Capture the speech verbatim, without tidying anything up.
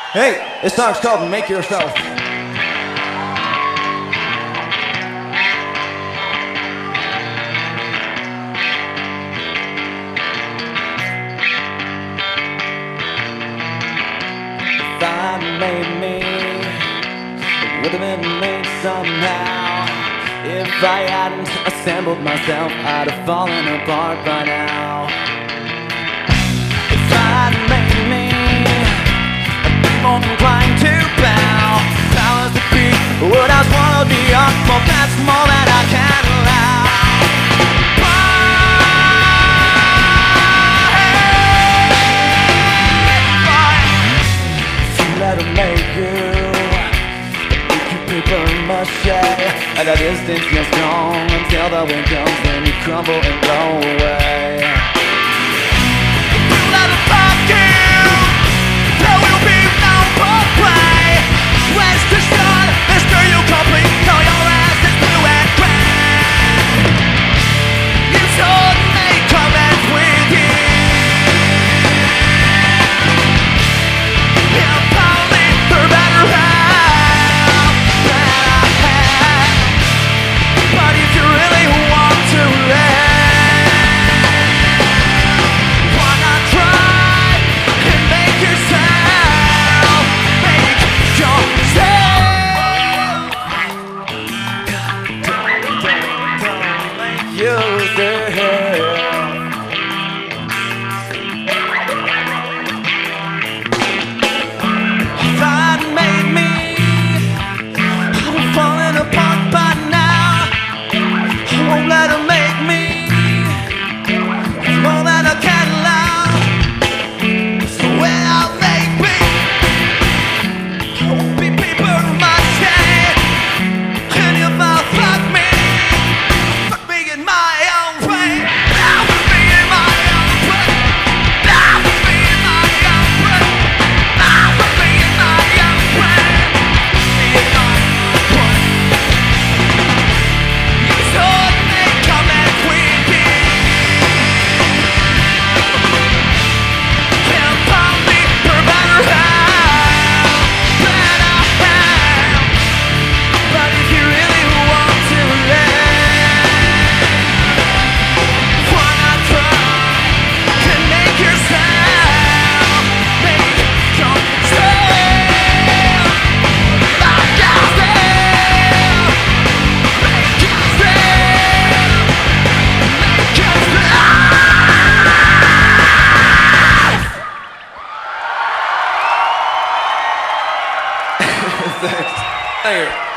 Hey, this song's called Make Yourself. If I made me, it would have been made somehow. If I hadn't assembled myself, I'd have fallen apart by now. If I'd made me, I'd be more inclined to bow. Powers that be would have swallowed me up, but that's more than I can allow. If you let them make you, paper mache, at a distance you're strong until the wind comes, then you crumble and blow away. If you let them pop you, there will be no more play. Where's the start? Mister, you complete, so your ass is blue and gray. You told me comments with you. If only for better health. Thanks. Thank you.